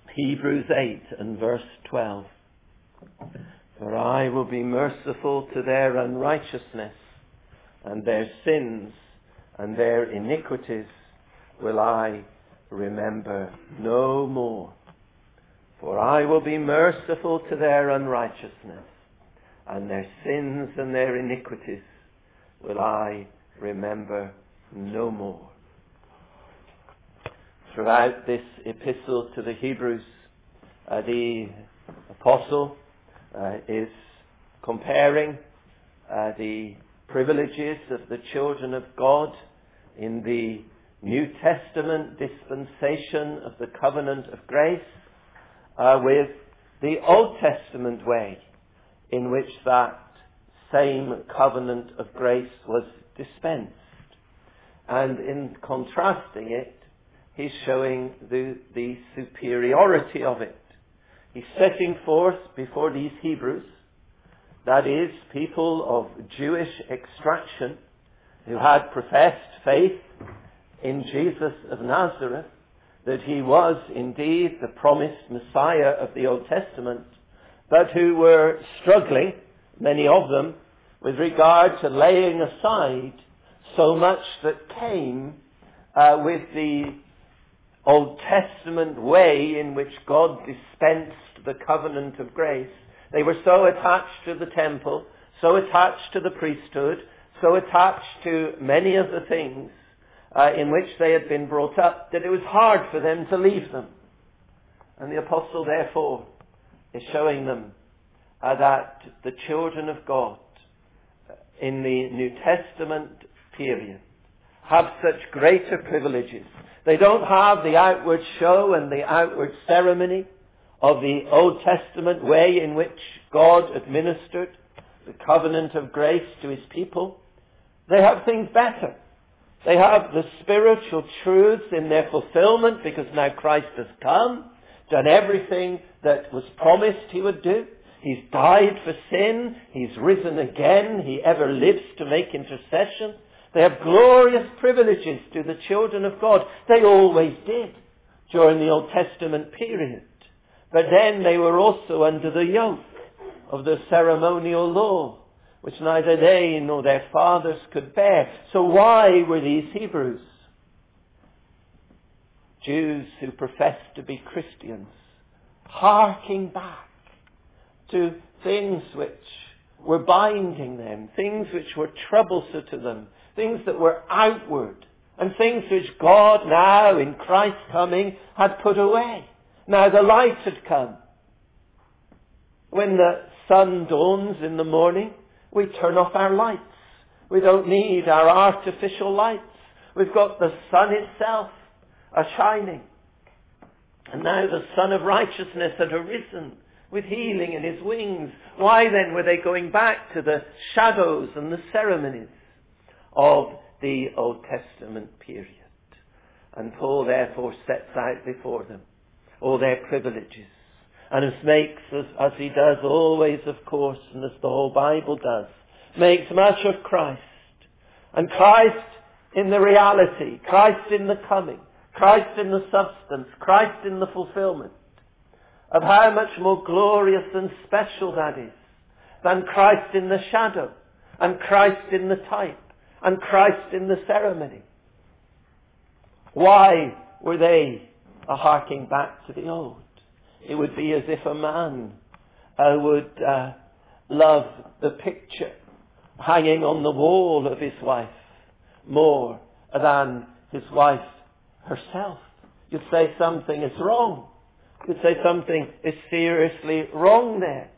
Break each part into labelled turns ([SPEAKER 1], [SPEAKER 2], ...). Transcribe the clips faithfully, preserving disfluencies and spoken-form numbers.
[SPEAKER 1] Hebrews eight and verse twelve. For I will be merciful to their unrighteousness, and their sins and their iniquities will I remember no more. For I will be merciful to their unrighteousness, and their sins and their iniquities will I remember no more. Throughout this epistle to the Hebrews, uh, the apostle uh, is comparing uh, the privileges of the children of God in the New Testament dispensation of the covenant of grace uh, with the Old Testament way in which that same covenant of grace was dispensed. And in contrasting it, he's showing the, the superiority of it. He's setting forth before these Hebrews, that is, people of Jewish extraction who had professed faith in Jesus of Nazareth, that he was indeed the promised Messiah of the Old Testament, but who were struggling, many of them, with regard to laying aside so much that came uh, with the Old Testament way in which God dispensed the covenant of grace. They were so attached to the temple, so attached to the priesthood, so attached to many of the things uh, in which they had been brought up, that it was hard for them to leave them. And the apostle, therefore, is showing them uh, that the children of God in the New Testament period have such greater privileges. They don't have the outward show and the outward ceremony of the Old Testament way in which God administered the covenant of grace to his people. They have things better. They have the spiritual truths in their fulfillment because now Christ has come, done everything that was promised he would do. He's died for sin. He's risen again. He ever lives to make intercession. They have glorious privileges to the children of God. They always did during the Old Testament period. But then they were also under the yoke of the ceremonial law, which neither they nor their fathers could bear. So why were these Hebrews, Jews who professed to be Christians, harking back to things which were binding them, things which were troublesome to them, things that were outward, and things which God now, in Christ's coming, had put away? Now the light had come. When the sun dawns in the morning, we turn off our lights. We don't need our artificial lights. We've got the sun itself a-shining. And now the Son of Righteousness had arisen with healing in his wings. Why then were they going back to the shadows and the ceremonies of the Old Testament period? And Paul therefore sets out before them all their privileges, and as makes, as, as he does always, of course, and as the whole Bible does, makes much of Christ. And Christ in the reality, Christ in the coming, Christ in the substance, Christ in the fulfillment, of how much more glorious and special that is than Christ in the shadow, and Christ in the type, and Christ in the ceremony. Why were they a harking back to the old? It would be as if a man uh, would uh, love the picture hanging on the wall of his wife more than his wife herself. You'd say something is wrong. You'd say something is seriously wrong there.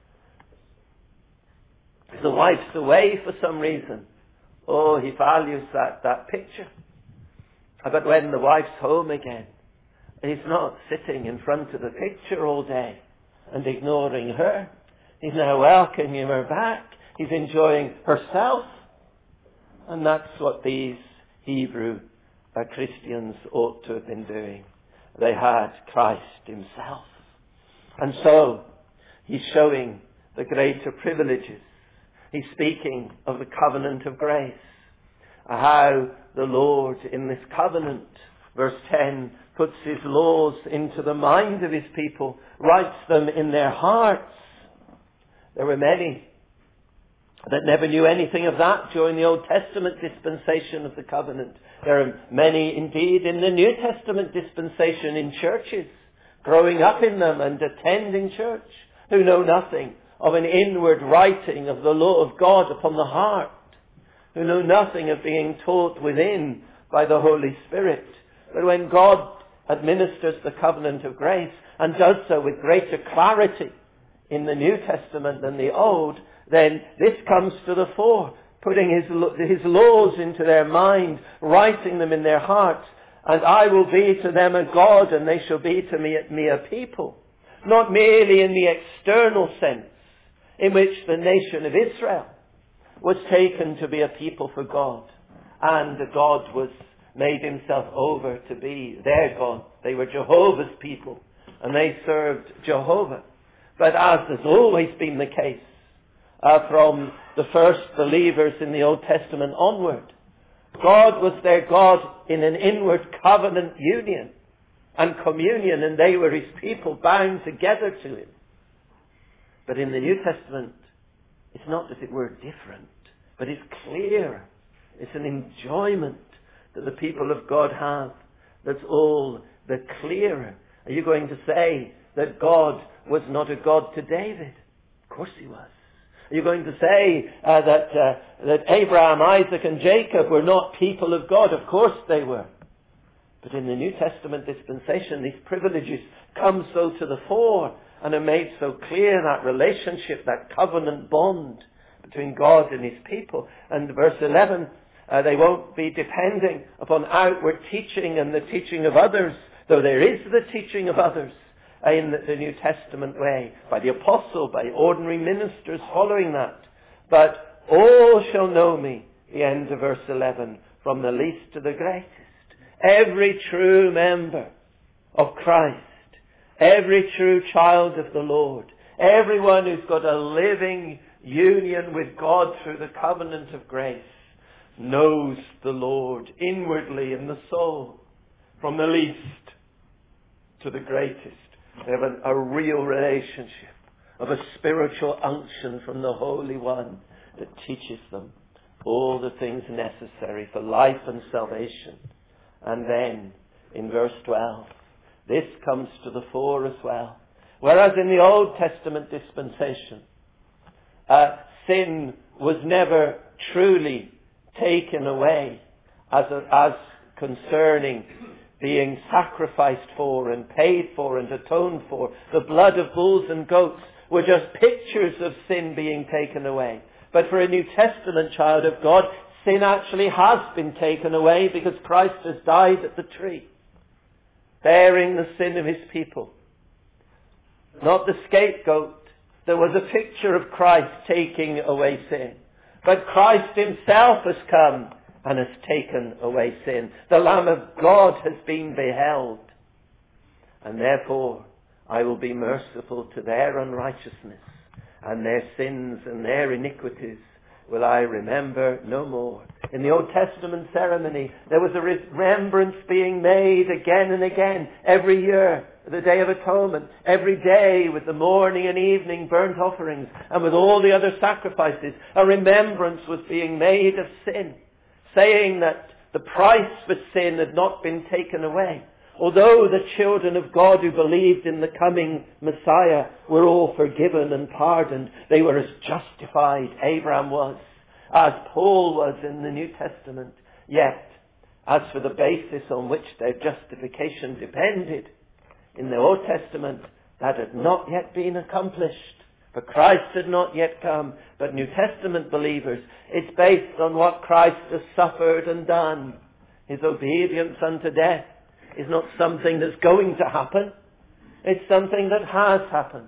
[SPEAKER 1] If the wife's away for some reason, oh, he values that, that picture. But when the wife's home again, he's not sitting in front of the picture all day and ignoring her. He's now welcoming her back. He's enjoying herself. And that's what these Hebrew uh, Christians ought to have been doing. They had Christ himself. And so, he's showing the greater privileges. He's speaking of the covenant of grace. How the Lord in this covenant Verse ten puts his laws into the mind of his people, writes them in their hearts. There were many that never knew anything of that during the Old Testament dispensation of the covenant. There are many indeed in the New Testament dispensation in churches, growing up in them and attending church, who know nothing of an inward writing of the law of God upon the heart, who know nothing of being taught within by the Holy Spirit. But when God administers the covenant of grace and does so with greater clarity in the New Testament than the Old, then this comes to the fore, putting his, his laws into their mind, writing them in their hearts. And I will be to them a God, and they shall be to me, me a people. Not merely in the external sense, in which the nation of Israel was taken to be a people for God, and God was made himself over to be their God. They were Jehovah's people, and they served Jehovah. But as has always been the case, uh, from the first believers in the Old Testament onward, God was their God in an inward covenant union and communion, and they were his people bound together to him. But in the New Testament, it's not, as it were, different, but it's clear. It's an enjoyment that the people of God have that's all the clearer. Are you going to say that God was not a God to David? Of course he was. Are you going to say uh, that uh, that Abraham, Isaac and Jacob were not people of God? Of course they were. But in the New Testament dispensation, these privileges come so to the fore and are made so clear, that relationship, that covenant bond between God and his people. And verse eleven, uh, they won't be depending upon outward teaching and the teaching of others, though there is the teaching of others in the New Testament way, by the apostle, by ordinary ministers following that. But all shall know me, the end of verse eleven, from the least to the greatest. Every true member of Christ, every true child of the Lord, everyone who's got a living union with God through the covenant of grace, knows the Lord inwardly in the soul, from the least to the greatest. They have a, a real relationship of a spiritual unction from the Holy One that teaches them all the things necessary for life and salvation. And then, in verse twelve, this comes to the fore as well. Whereas in the Old Testament dispensation, uh, sin was never truly taken away as, a, as concerning being sacrificed for and paid for and atoned for. The blood of bulls and goats were just pictures of sin being taken away. But for a New Testament child of God, sin actually has been taken away because Christ has died at the tree, bearing the sin of his people. Not the scapegoat. There was a picture of Christ taking away sin. But Christ himself has come and has taken away sin. The Lamb of God has been beheld. And therefore, I will be merciful to their unrighteousness, and their sins and their iniquities will I remember no more. In the Old Testament ceremony, there was a remembrance being made again and again, every year, the Day of Atonement, every day with the morning and evening burnt offerings, and with all the other sacrifices. A remembrance was being made of sin, saying that the price for sin had not been taken away. Although the children of God who believed in the coming Messiah were all forgiven and pardoned, they were as justified, Abraham was, as Paul was in the New Testament. Yet, as for the basis on which their justification depended, in the Old Testament, that had not yet been accomplished. For Christ had not yet come. But New Testament believers, it's based on what Christ has suffered and done. His obedience unto death is not something that's going to happen. It's something that has happened.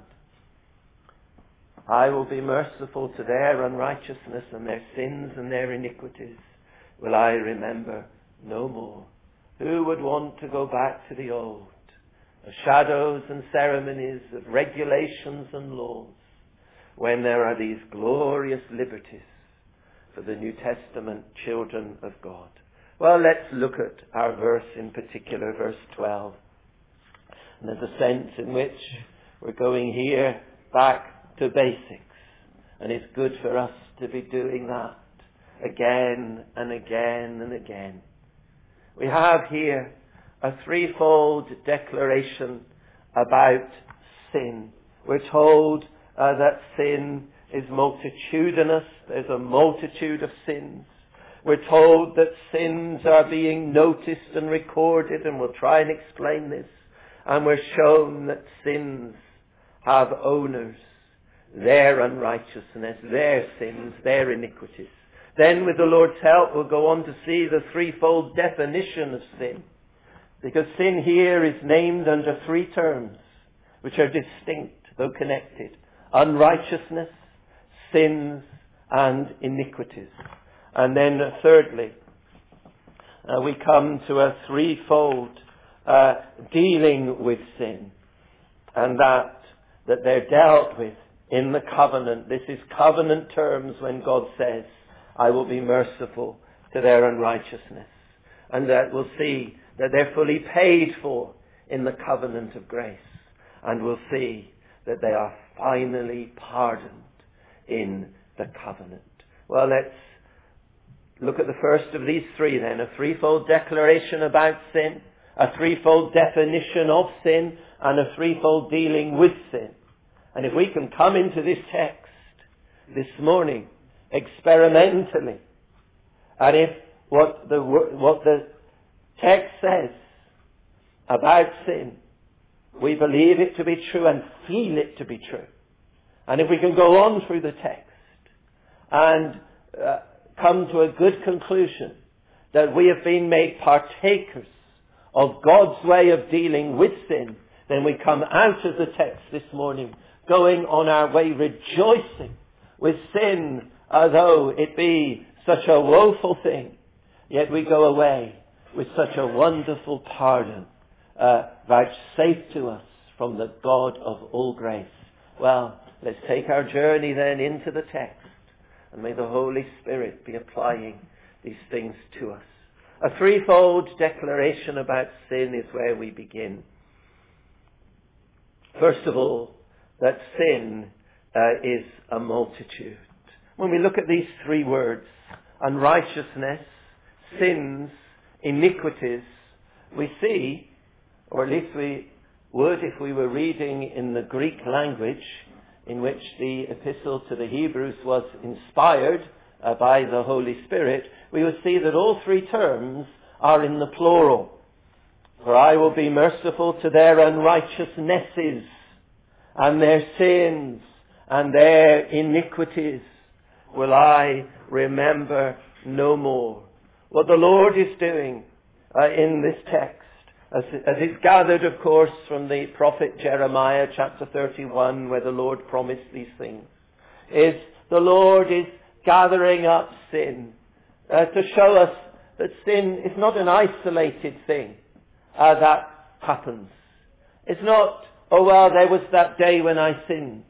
[SPEAKER 1] I will be merciful to their unrighteousness, and their sins and their iniquities will I remember no more. Who would want to go back to the old, of shadows and ceremonies, of regulations and laws, when there are these glorious liberties for the New Testament children of God? Well, let's look at our verse in particular, verse twelve. And there's a sense in which we're going here back to basics. And it's good for us to be doing that again and again and again. We have here a threefold declaration about sin. We're told uh, that sin is multitudinous. There's a multitude of sins. We're told that sins are being noticed and recorded, and we'll try and explain this. And we're shown that sins have owners, their unrighteousness, their sins, their iniquities. Then with the Lord's help, we'll go on to see the threefold definition of sin. Because sin here is named under three terms, which are distinct, though connected. Unrighteousness, sins, and iniquities. And then uh, thirdly, uh, we come to a threefold uh, dealing with sin. And that, that they're dealt with in the covenant. This is covenant terms when God says, I will be merciful to their unrighteousness. And that we'll see that they're fully paid for in the covenant of grace. And we'll see that they are finally pardoned in the covenant. Well, let's look at the first of these three then. A threefold declaration about sin, a threefold definition of sin, and a threefold dealing with sin. And if we can come into this text this morning experimentally, and if what the what the text says about sin, we believe it to be true and feel it to be true, and if we can go on through the text and uh, come to a good conclusion that we have been made partakers of God's way of dealing with sin, then we come out of the text this morning going on our way rejoicing with sin, although it be such a woeful thing, yet we go away with such a wonderful pardon uh, vouchsafed to us from the God of all grace. Well, let's take our journey then into the text, and may the Holy Spirit be applying these things to us. A threefold declaration about sin is where we begin. First of all, that sin uh, is a multitude. When we look at these three words, unrighteousness, sins, iniquities, we see, or at least we would if we were reading in the Greek language in which the epistle to the Hebrews was inspired uh, by the Holy Spirit, we would see that all three terms are in the plural. For I will be merciful to their unrighteousnesses, and their sins, and their iniquities will I remember no more. What the Lord is doing uh, in this text, as, as it's gathered, of course, from the prophet Jeremiah, chapter thirty-one, where the Lord promised these things, is the Lord is gathering up sin uh, to show us that sin is not an isolated thing uh, that happens. It's not, oh well, there was that day when I sinned.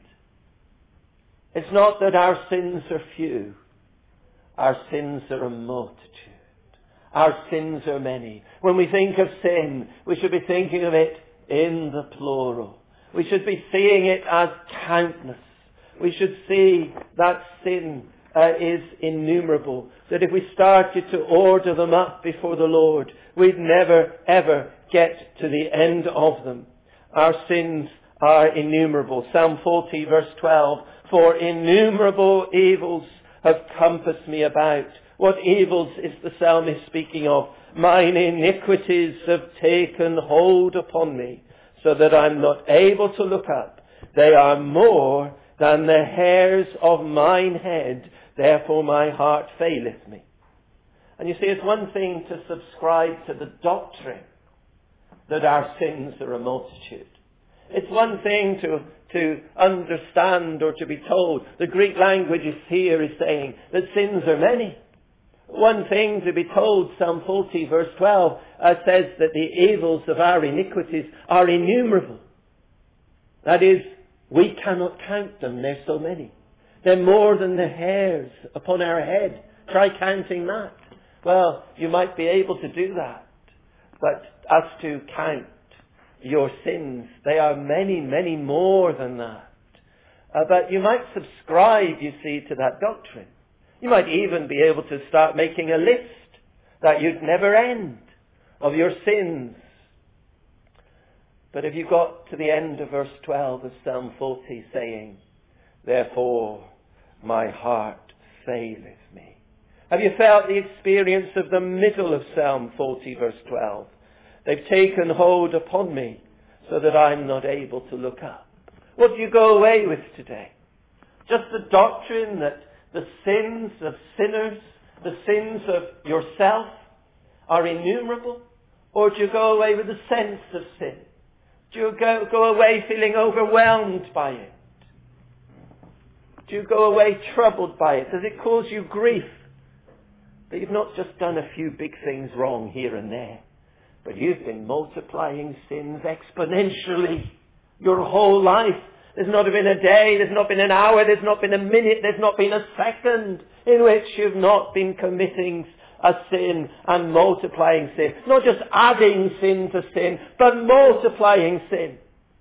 [SPEAKER 1] It's not that our sins are few. Our sins are a multitude. Our sins are many. When we think of sin, we should be thinking of it in the plural. We should be seeing it as countless. We should see that sin uh, is innumerable. That if we started to order them up before the Lord, we'd never ever get to the end of them. Our sins are innumerable. Psalm forty verse twelve, for innumerable evils have compassed me about. What evils is the psalmist speaking of? Mine iniquities have taken hold upon me, so that I'm not able to look up. They are more than the hairs of mine head, therefore my heart faileth me. And you see, it's one thing to subscribe to the doctrine that our sins are a multitude. It's one thing to, to understand or to be told. The Greek language is here is saying that sins are many. One thing to be told, Psalm forty verse twelve uh, says that the evils of our iniquities are innumerable. That is, we cannot count them. They're so many. They're more than the hairs upon our head. Try counting that. Well, you might be able to do that. But as to count your sins, they are many, many more than that. Uh, but you might subscribe, you see, to that doctrine. You might even be able to start making a list that you'd never end of your sins. But have you got to the end of verse twelve of Psalm forty saying, therefore my heart faileth me? Have you felt the experience of the middle of Psalm forty verse twelve? They've taken hold upon me so that I'm not able to look up. What do you go away with today? Just the doctrine that the sins of sinners, the sins of yourself are innumerable? Or do you go away with the sense of sin? Do you go, go away feeling overwhelmed by it? Do you go away troubled by it? Does it cause you grief? That you've not just done a few big things wrong here and there, but you've been multiplying sins exponentially your whole life. There's not been a day, there's not been an hour, there's not been a minute, there's not been a second in which you've not been committing a sin and multiplying sin. Not just adding sin to sin, but multiplying sin.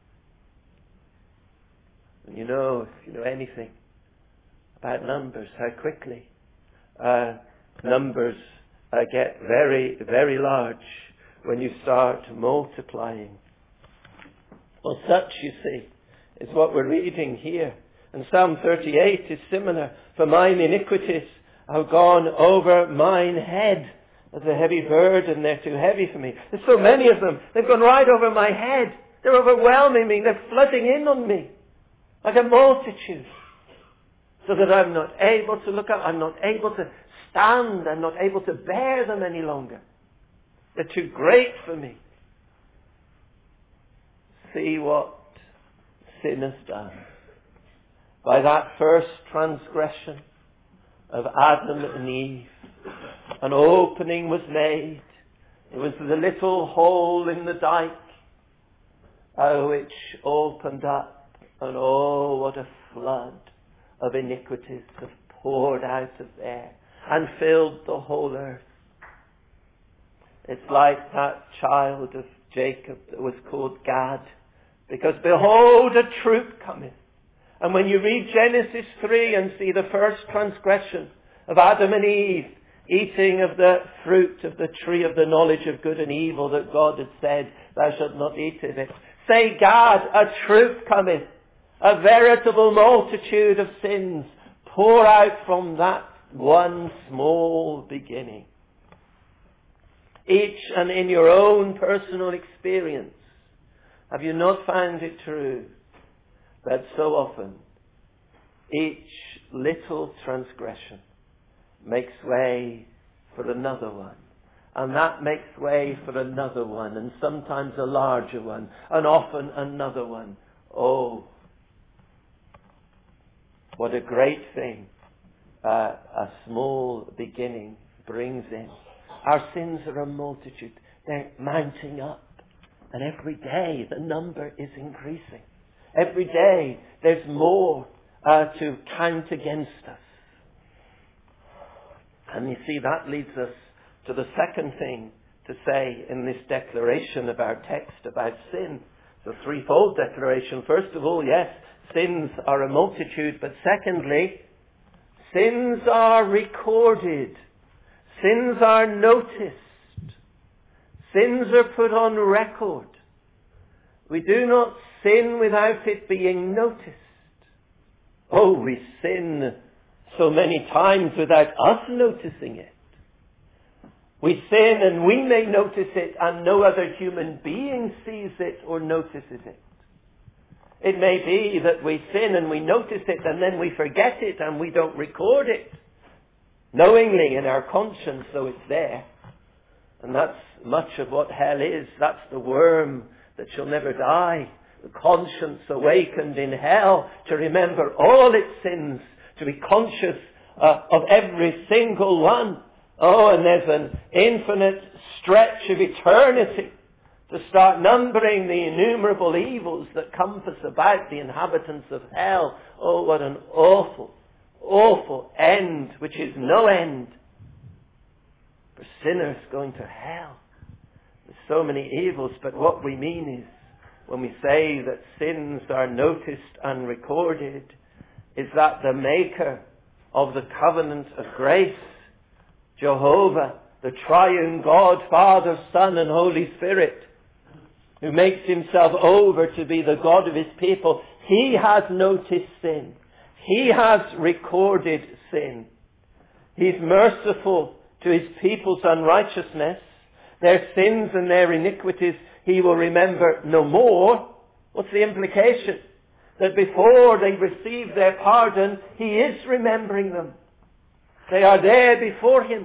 [SPEAKER 1] And you know, if you know anything about numbers, how quickly uh, numbers uh, get very, very large when you start multiplying. Well, such, you see, is what we're reading here. And Psalm thirty-eight is similar. For mine iniquities have gone over mine head. As a heavy burden, they're too heavy for me. There's so many of them. They've gone right over my head. They're overwhelming me. They're flooding in on me like a multitude. So that I'm not able to look up. I'm not able to stand. I'm not able to bear them any longer. They're too great for me. See what sin has done. By that first transgression of Adam and Eve, an opening was made. It was the little hole in the dike uh, which opened up, and oh, what a flood of iniquities have poured out of there and filled the whole earth. It's like that child of Jacob that was called Gad, because behold, a troop cometh. And when you read Genesis three and see the first transgression of Adam and Eve eating of the fruit of the tree of the knowledge of good and evil that God had said, thou shalt not eat of it. Say, Gad, a troop cometh, a veritable multitude of sins pour out from that one small beginning. Each and in your own personal experience, have you not found it true that so often each little transgression makes way for another one, and that makes way for another one, and sometimes a larger one, and often another one? Oh, what a great thing uh, a small beginning brings in. Our sins are a multitude. They're mounting up. And every day the number is increasing. Every day there's more uh, to count against us. And you see, that leads us to the second thing to say in this declaration of our text about sin. It's a threefold declaration. First of all, yes, sins are a multitude. But secondly, sins are recorded. Sins are noticed. Sins are put on record. We do not sin without it being noticed. Oh, we sin so many times without us noticing it. We sin and we may notice it, and no other human being sees it or notices it. It may be that we sin and we notice it, and then we forget it and we don't record it knowingly in our conscience, though it's there. And that's much of what hell is. That's the worm that shall never die. The conscience awakened in hell to remember all its sins, to be conscious uh, of every single one. Oh, and there's an infinite stretch of eternity to start numbering the innumerable evils that compass about the inhabitants of hell. Oh, what an awful, awful end, which is no end. for sinners going to hell. There's so many evils, but what we mean is, when we say that sins are noticed and recorded, is that the maker of the covenant of grace, Jehovah, the triune God, Father, Son, and Holy Spirit, who makes himself over to be the God of his people, he has noticed sin. He has recorded sin. He's merciful to his people's unrighteousness. Their sins and their iniquities he will remember no more. What's the implication? That before they receive their pardon, he is remembering them. They are there before him.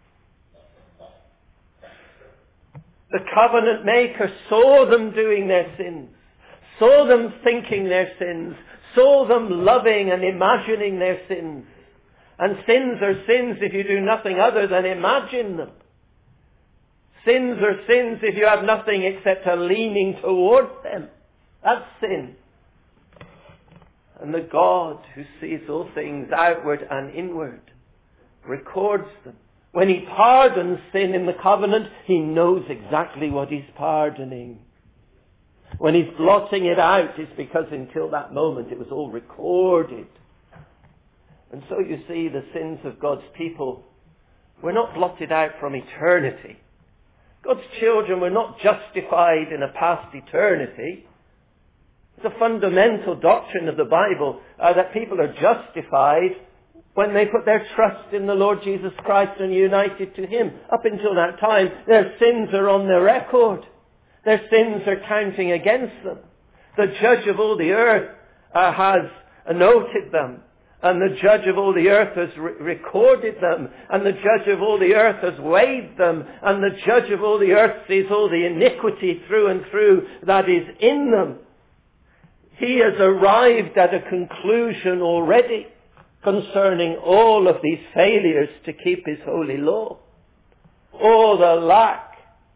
[SPEAKER 1] The covenant maker saw them doing their sins, saw them thinking their sins, saw them loving and imagining their sins. And sins are sins if you do nothing other than imagine them. Sins are sins if you have nothing except a leaning towards them. That's sin. And the God who sees all things outward and inward records them. When he pardons sin in the covenant, he knows exactly what he's pardoning. When he's blotting it out, it's because until that moment it was all recorded. And so you see, the sins of God's people were not blotted out from eternity. God's children were not justified in a past eternity. It's a fundamental doctrine of the Bible uh, that people are justified when they put their trust in the Lord Jesus Christ and are united to him. Up until that time, their sins are on their record. Their sins are counting against them. The judge of all the earth uh, has noted them. And the judge of all the earth has re- recorded them. And the judge of all the earth has weighed them. And the judge of all the earth sees all the iniquity through and through that is in them. He has arrived at a conclusion already concerning all of these failures to keep his holy law. All the lack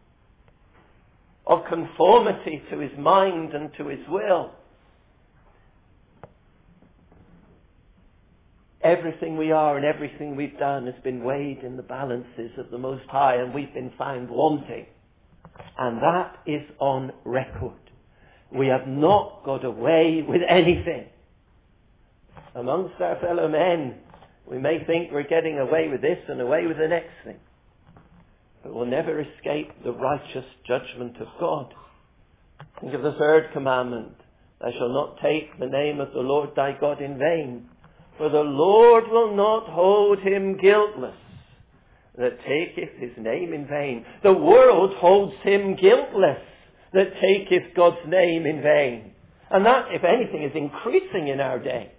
[SPEAKER 1] of conformity to his mind and to his will. Everything we are and everything we've done has been weighed in the balances of the Most High, and we've been found wanting. And that is on record. We have not got away with anything. Amongst our fellow men, we may think we're getting away with this and away with the next thing. But we'll never escape the righteous judgment of God. Think of the third commandment. Thou shalt not take the name of the Lord thy God in vain. For the Lord will not hold him guiltless that taketh his name in vain. The world holds him guiltless that taketh God's name in vain. And that, if anything, is increasing in our day.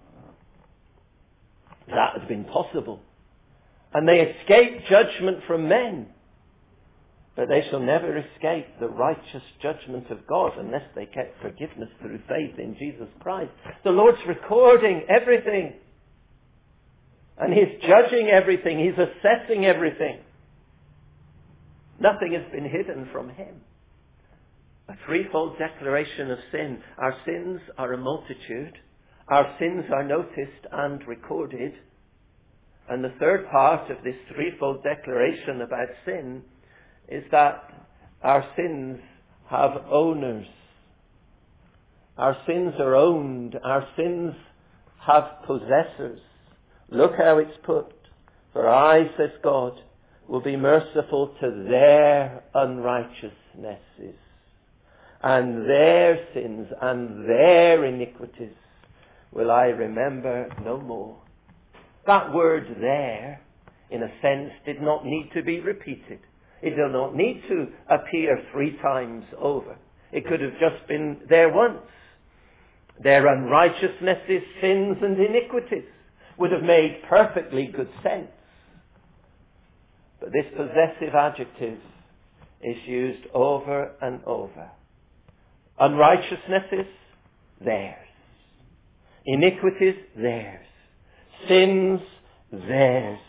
[SPEAKER 1] That has been possible. And they escape judgment from men. But they shall never escape the righteous judgment of God unless they get forgiveness through faith in Jesus Christ. The Lord's recording everything. And he's judging everything. He's assessing everything. Nothing has been hidden from him. A threefold declaration of sin. Our sins are a multitude. Our sins are noticed and recorded. And the third part of this threefold declaration about sin is that our sins have owners. Our sins are owned. Our sins have possessors. Look how it's put. For I, says God, will be merciful to their unrighteousnesses and their sins and their iniquities will I remember no more. That word there, in a sense, did not need to be repeated. It did not need to appear three times over. It could have just been there once. Their unrighteousnesses, sins and iniquities would have made perfectly good sense. But this possessive adjective is used over and over. Unrighteousnesses, theirs. Iniquities, theirs. Sins, theirs.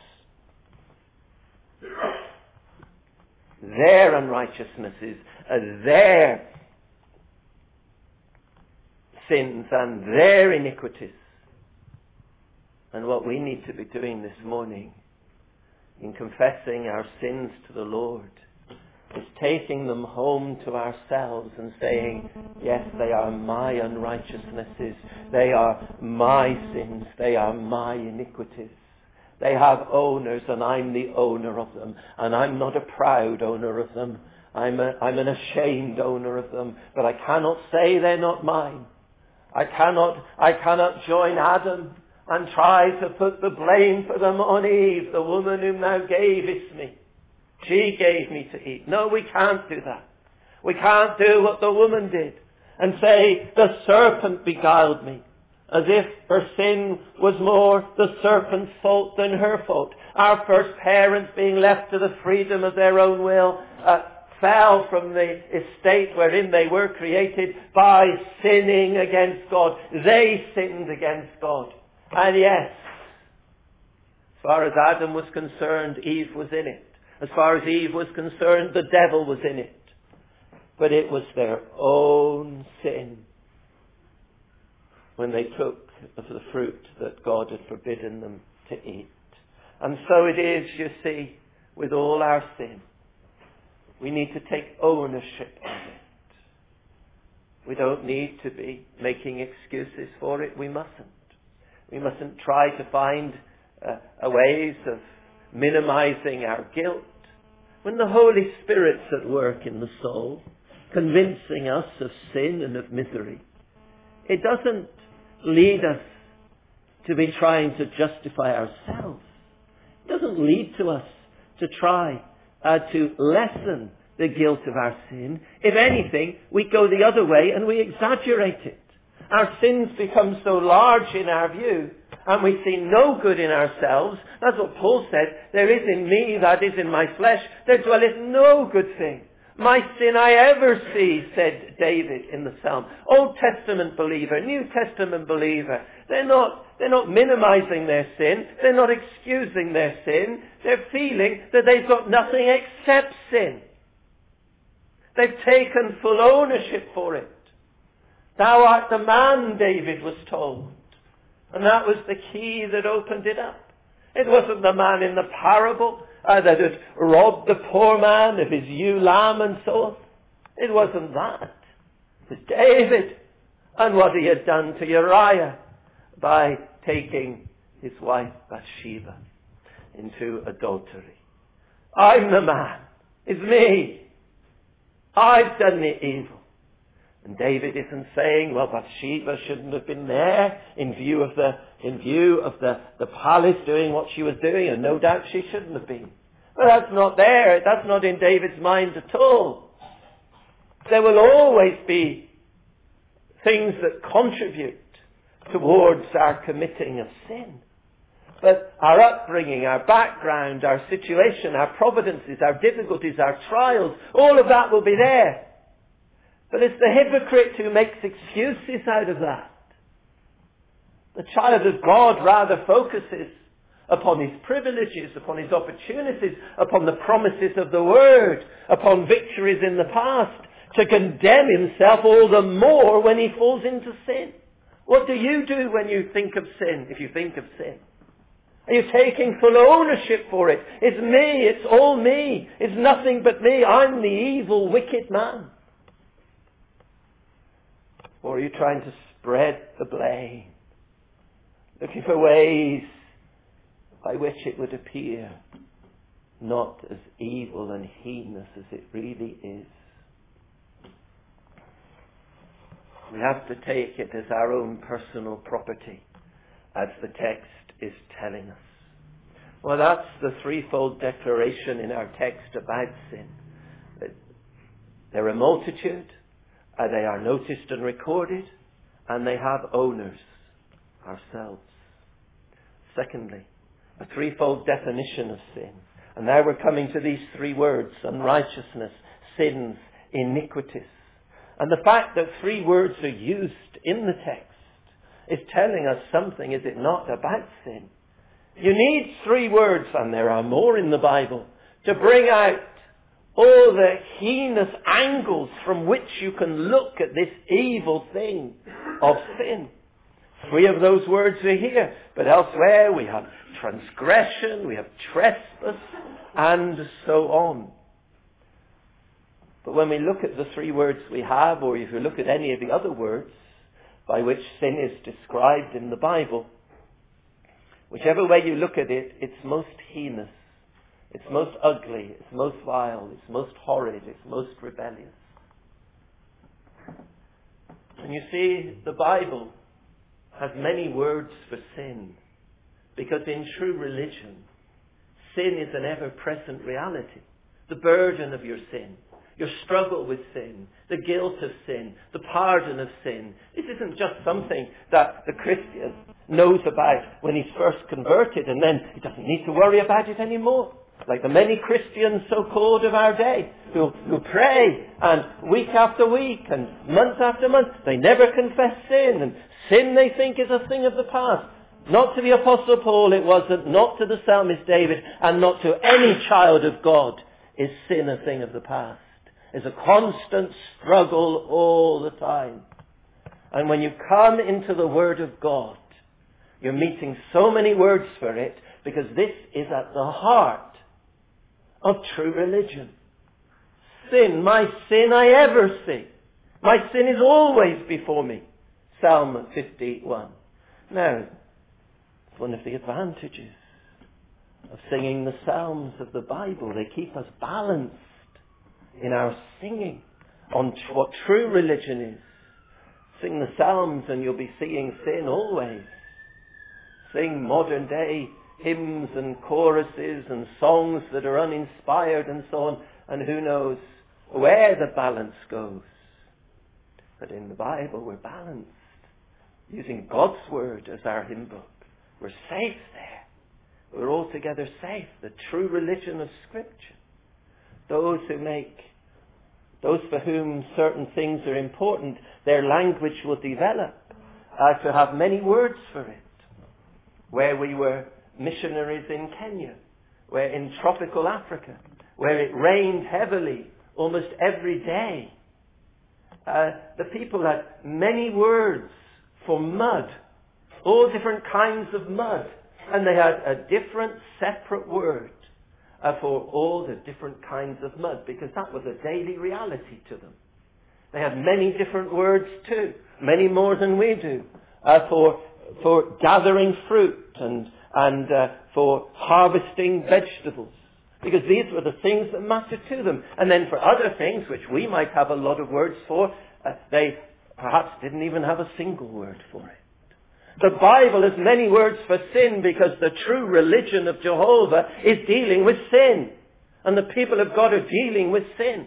[SPEAKER 1] Their unrighteousnesses, uh, their sins and their iniquities. And what we need to be doing this morning in confessing our sins to the Lord is taking them home to ourselves and saying, yes, they are my unrighteousnesses, they are my sins, they are my iniquities. They have owners and I'm the owner of them, and I'm not a proud owner of them. I'm, a, I'm an ashamed owner of them, but I cannot say they're not mine. I cannot, I cannot join Adam and try to put the blame for them on Eve, the woman whom thou gavest me. She gave me to eat. No, we can't do that. We can't do what the woman did and say, the serpent beguiled me, as if her sin was more the serpent's fault than her fault. Our first parents, being left to the freedom of their own will, uh, fell from the estate wherein they were created by sinning against God. They sinned against God. And yes, as far as Adam was concerned, Eve was in it. As far as Eve was concerned, the devil was in it. But it was their own sin when they took of the fruit that God had forbidden them to eat. And so it is, you see, with all our sin. We need to take ownership of it. We don't need to be making excuses for it. We mustn't. We mustn't try to find uh, a ways of minimizing our guilt. When the Holy Spirit's at work in the soul, convincing us of sin and of misery, it doesn't lead us to be trying to justify ourselves. It doesn't lead to us to try uh, to lessen the guilt of our sin. If anything, we go the other way and we exaggerate it. Our sins become so large in our view, and we see no good in ourselves. That's what Paul said. There is in me, that is in my flesh, there dwelleth no good thing. My sin I ever see, said David in the Psalm. Old Testament believer, New Testament believer. They're not, they're not minimizing their sin. They're not excusing their sin. They're feeling that they've got nothing except sin. They've taken full ownership for it. Thou art the man, David was told. And that was the key that opened it up. It wasn't the man in the parable uh, that had robbed the poor man of his ewe lamb and so on. It wasn't that. It was David and what he had done to Uriah by taking his wife Bathsheba into adultery. I'm the man. It's me. I've done the evil. And David isn't saying, well, Bathsheba shouldn't have been there in view of the in view of the, the palace doing what she was doing, and no doubt she shouldn't have been. But that's not there. That's not in David's mind at all. There will always be things that contribute towards our committing of sin. But our upbringing, our background, our situation, our providences, our difficulties, our trials, all of that will be there. But it's the hypocrite who makes excuses out of that. The child of God rather focuses upon his privileges, upon his opportunities, upon the promises of the Word, upon victories in the past, to condemn himself all the more when he falls into sin. What do you do when you think of sin, if you think of sin? Are you taking full ownership for it? It's me, it's all me, it's nothing but me, I'm the evil, wicked man. Or are you trying to spread the blame? Looking for ways by which it would appear not as evil and heinous as it really is. We have to take it as our own personal property, as the text is telling us. Well, that's the threefold declaration in our text about sin. There are a multitude. Uh, they are noticed and recorded, and they have owners, ourselves. Secondly, a threefold definition of sin. And now we're coming to these three words: unrighteousness, sins, iniquities. And the fact that three words are used in the text is telling us something, is it not, about sin? You need three words, and there are more in the Bible, to bring out all the heinous angles from which you can look at this evil thing of sin. Three of those words are here, but elsewhere we have transgression, we have trespass, and so on. But when we look at the three words we have, or if you look at any of the other words by which sin is described in the Bible, whichever way you look at it, it's most heinous, it's most ugly, it's most vile, it's most horrid, it's most rebellious. And you see, the Bible has many words for sin, because in true religion, sin is an ever-present reality. The burden of your sin, your struggle with sin, the guilt of sin, the pardon of sin. This isn't just something that the Christian knows about when he's first converted and then he doesn't need to worry about it anymore. Like the many Christians so-called of our day who, who pray and week after week and month after month, they never confess sin, and sin they think is a thing of the past. Not to the Apostle Paul it wasn't, not to the psalmist David, and not to any child of God is sin a thing of the past. It's a constant struggle all the time. And when you come into the Word of God, you're meeting so many words for it, because this is at the heart of true religion. Sin, my sin I ever see. My sin is always before me. Psalm fifty-one. Now, it's one of the advantages of singing the Psalms of the Bible. They keep us balanced in our singing on t- what true religion is. Sing the Psalms and you'll be seeing sin always. Sing modern day hymns and choruses and songs that are uninspired and so on, and who knows where the balance goes. But in the Bible we're balanced. Using God's Word as our hymn book, we're safe there. We're altogether safe. The true religion of Scripture. Those who make, those for whom certain things are important, their language will develop uh, to have many words for it. Where we were missionaries in Kenya, where in tropical Africa, where it rained heavily almost every day, uh, the people had many words for mud, all different kinds of mud, and they had a different separate word uh, for all the different kinds of mud, because that was a daily reality to them. They had many different words too, many more than we do, uh, for for gathering fruit and and uh, for harvesting vegetables, because these were the things that mattered to them. And then for other things, which we might have a lot of words for, uh, they perhaps didn't even have a single word for it. The Bible has many words for sin, because the true religion of Jehovah is dealing with sin. And the people of God are dealing with sin.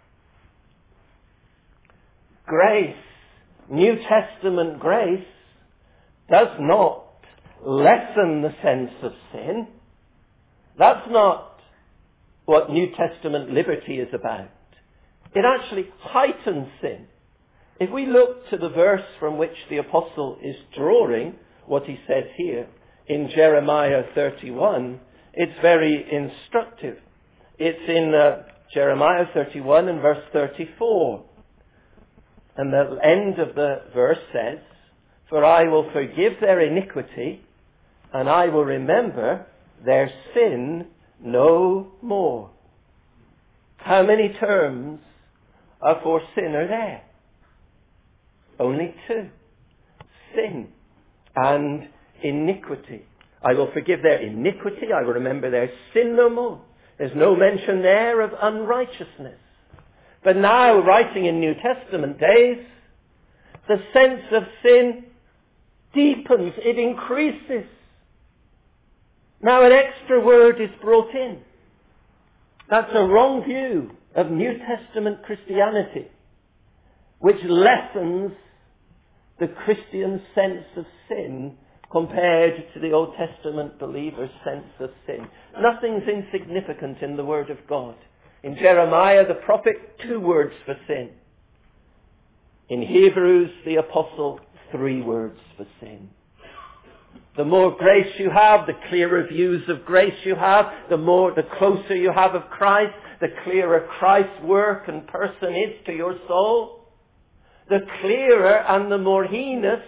[SPEAKER 1] Grace, New Testament grace, does not lessen the sense of sin. That's not what New Testament liberty is about. It actually heightens sin. If we look to the verse from which the apostle is drawing what he says here in Jeremiah thirty-one, it's very instructive. It's in uh, Jeremiah thirty-one and verse thirty-four. And the end of the verse says, "For I will forgive their iniquity, and I will remember their sin no more." How many terms for sin are there? Only two. Sin and iniquity. I will forgive their iniquity. I will remember their sin no more. There's no mention there of unrighteousness. But now, writing in New Testament days, the sense of sin deepens. It increases. Now an extra word is brought in. That's a wrong view of New Testament Christianity, which lessens the Christian sense of sin compared to the Old Testament believer's sense of sin. Nothing's insignificant in the Word of God. In Jeremiah the prophet, two words for sin. In Hebrews the apostle, three words for sin. The more grace you have, the clearer views of grace you have, the more, the closer you have of Christ, the clearer Christ's work and person is to your soul, the clearer and the more heinous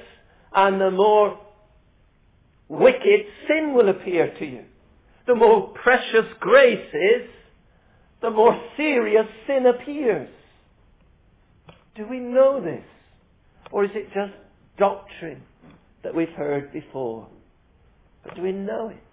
[SPEAKER 1] and the more wicked sin will appear to you. The more precious grace is, the more serious sin appears. Do we know this? Or is it just doctrine that we've heard before? But do we know it?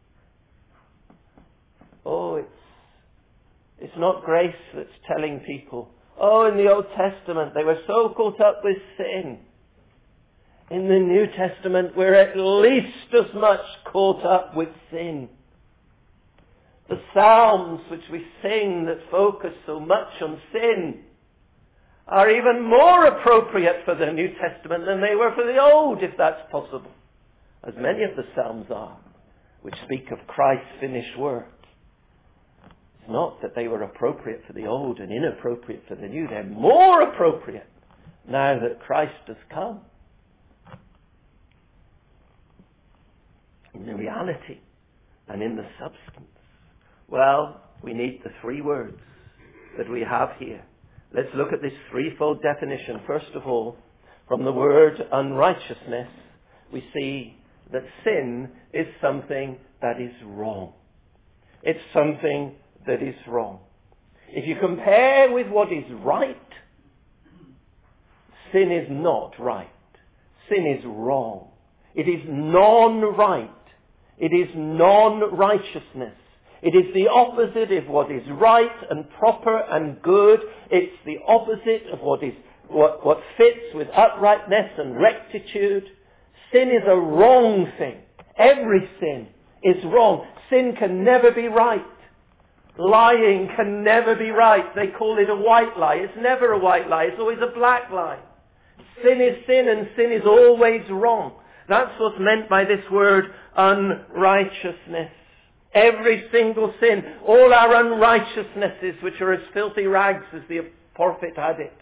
[SPEAKER 1] Oh, it's, it's not grace that's telling people, oh, in the Old Testament they were so caught up with sin. In the New Testament we're at least as much caught up with sin. The Psalms which we sing that focus so much on sin are even more appropriate for the New Testament than they were for the Old, if that's possible. As many of the Psalms are, which speak of Christ's finished work. It's not that they were appropriate for the Old and inappropriate for the New. They're more appropriate now that Christ has come. In the reality and in the substance. Well, we need the three words that we have here. Let's look at this threefold definition. First of all, from the word unrighteousness, we see that sin is something that is wrong. It's something that is wrong. If you compare with what is right, sin is not right. Sin is wrong. It is non-right. It is non-righteousness. It is the opposite of what is right and proper and good. It's the opposite of what is what, what fits with uprightness and rectitude. Sin is a wrong thing. Every sin is wrong. Sin can never be right. Lying can never be right. They call it a white lie. It's never a white lie. It's always a black lie. Sin is sin, and sin is always wrong. That's what's meant by this word unrighteousness. Every single sin, all our unrighteousnesses, which are as filthy rags as the prophet had it.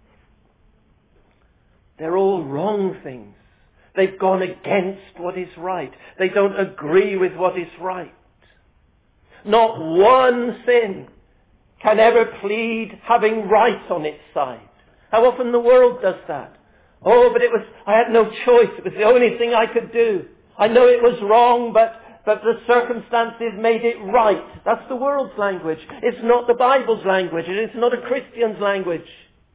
[SPEAKER 1] They're all wrong things. They've gone against what is right. They don't agree with what is right. Not one sin can ever plead having right on its side. How often the world does that. Oh, but it was, I had no choice. It was the only thing I could do. I know it was wrong, but But the circumstances made it right. That's the world's language. It's not the Bible's language. It's not a Christian's language.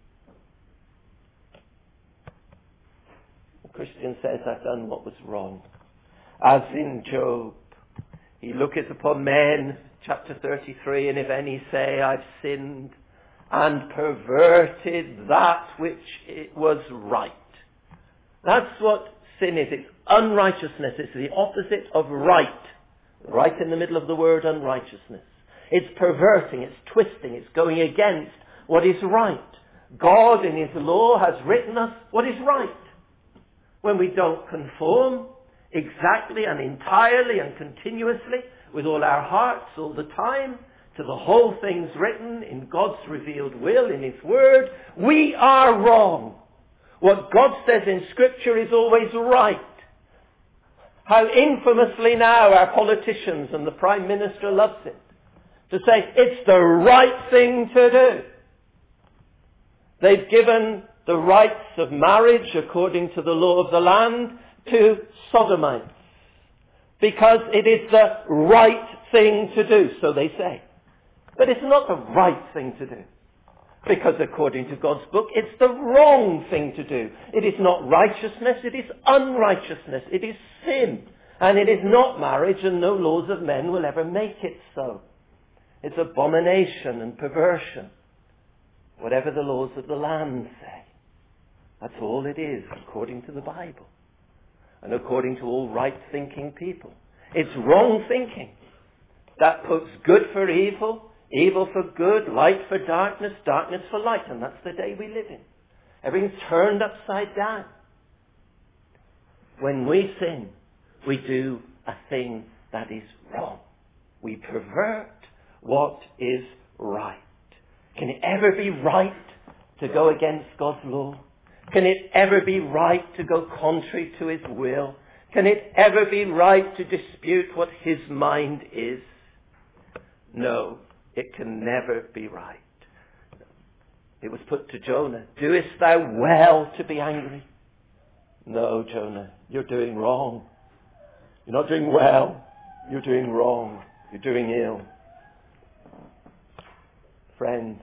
[SPEAKER 1] The Christian says, I've done what was wrong. As in Job, he looketh upon men, chapter thirty-three, and if any say, I've sinned and perverted that which it was right. That's what sin is. It's unrighteousness. It's the opposite of right. Right in the middle of the word unrighteousness. It's perverting, it's twisting, it's going against what is right. God in His law has written us what is right. When we don't conform exactly and entirely and continuously with all our hearts all the time to the whole things written in God's revealed will, in His word, we are wrong. What God says in Scripture is always right. How infamously now our politicians and the Prime Minister loves it. To say it's the right thing to do. They've given the rights of marriage according to the law of the land to sodomites. Because it is the right thing to do, so they say. But it's not the right thing to do. Because according to God's book, it's the wrong thing to do. It is not righteousness, it is unrighteousness. It is sin. And it is not marriage, and no laws of men will ever make it so. It's abomination and perversion. Whatever the laws of the land say. That's all it is, according to the Bible. And according to all right-thinking people. It's wrong thinking. That puts good for evil, evil for good, light for darkness, darkness for light. And that's the day we live in. Everything's turned upside down. When we sin, we do a thing that is wrong. We pervert what is right. Can it ever be right to go against God's law? Can it ever be right to go contrary to His will? Can it ever be right to dispute what His mind is? No, it can never be right. It was put to Jonah, doest thou well to be angry? No, Jonah, you're doing wrong. You're not doing well. You're doing wrong. You're doing ill. Friends,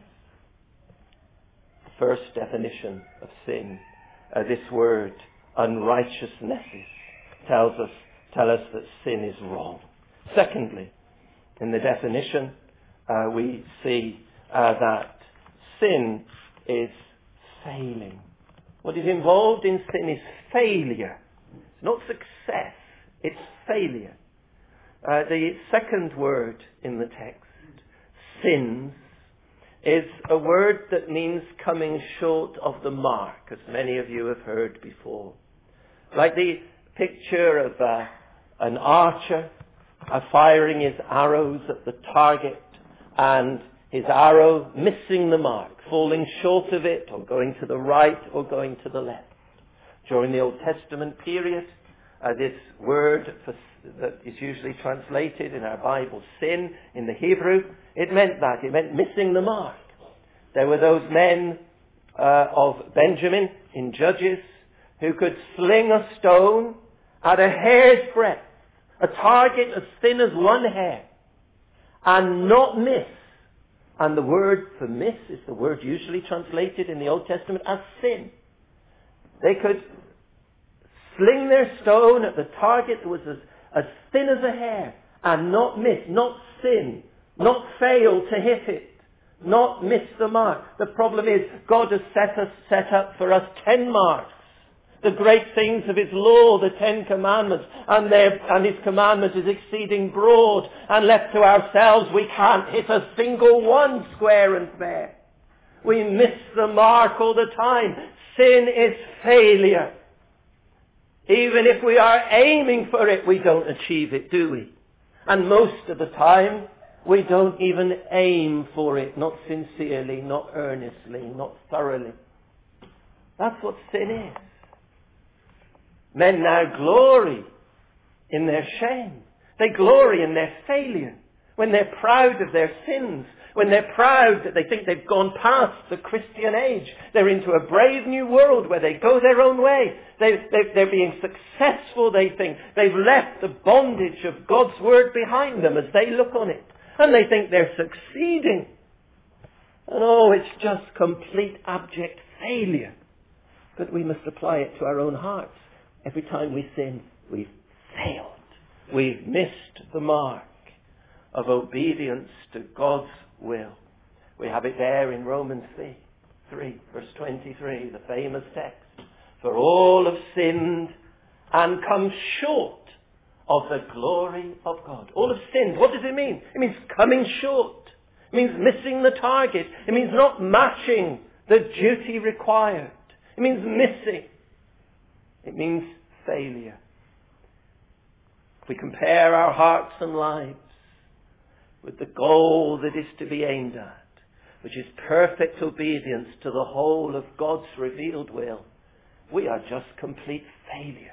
[SPEAKER 1] the first definition of sin, uh, this word, unrighteousness, tells us, tell us that sin is wrong. Secondly, in the definition, uh, we see uh, that sin is failing. What is involved in sin is failure. It's not success, it's failure. Uh, the second word in the text, sins, is a word that means coming short of the mark, as many of you have heard before. Like the picture of uh, an archer uh, firing his arrows at the target and his arrow missing the mark, falling short of it, or going to the right or going to the left. During the Old Testament period, uh, this word for, that is usually translated in our Bible, sin, in the Hebrew, it meant that. It meant missing the mark. There were those men uh, of Benjamin in Judges who could sling a stone at a hair's breadth, a target as thin as one hair, and not miss. And the word for miss is the word usually translated in the Old Testament as sin. They could sling their stone at the target that was as, as thin as a hair and not miss, not sin, not fail to hit it, not miss the mark. The problem is God has set us, set up for us ten marks. The great things of His law, the Ten Commandments, and, their, and His commandment is exceeding broad, and left to ourselves we can't hit a single one square and fair. We miss the mark all the time. Sin is failure. Even if we are aiming for it, we don't achieve it, do we? And most of the time, we don't even aim for it, not sincerely, not earnestly, not thoroughly. That's what sin is. Men now glory in their shame. They glory in their failure. When they're proud of their sins. When they're proud that they think they've gone past the Christian age. They're into a brave new world where they go their own way. They, they, they're being successful, they think. They've left the bondage of God's word behind them as they look on it. And they think they're succeeding. And oh, it's just complete abject failure. But we must apply it to our own hearts. Every time we sin, we've failed. We've missed the mark of obedience to God's will. We have it there in Romans three, verse twenty-three, the famous text. For all have sinned and come short of the glory of God. All have sinned. What does it mean? It means coming short. It means missing the target. It means not matching the duty required. It means missing. It means failure. If we compare our hearts and lives with the goal that is to be aimed at, which is perfect obedience to the whole of God's revealed will, we are just complete failures.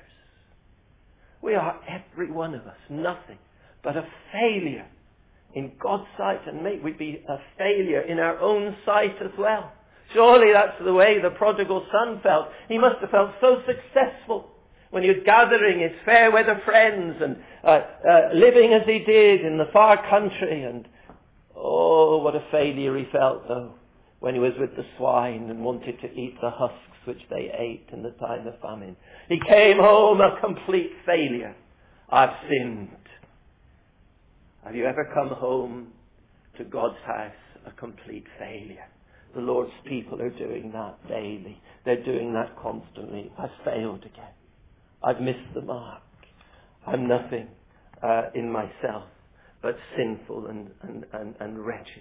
[SPEAKER 1] We are, every one of us, nothing but a failure in God's sight, and may we be a failure in our own sight as well. Surely that's the way the prodigal son felt. He must have felt so successful when he was gathering his fair weather friends and uh, uh, living as he did in the far country. And oh, what a failure he felt though when he was with the swine and wanted to eat the husks which they ate in the time of famine. He came home a complete failure. I've sinned. Have you ever come home to God's house a complete failure? The Lord's people are doing that daily. They're doing that constantly. I've failed again. I've missed the mark. I'm nothing uh, in myself but sinful and, and, and, and wretched.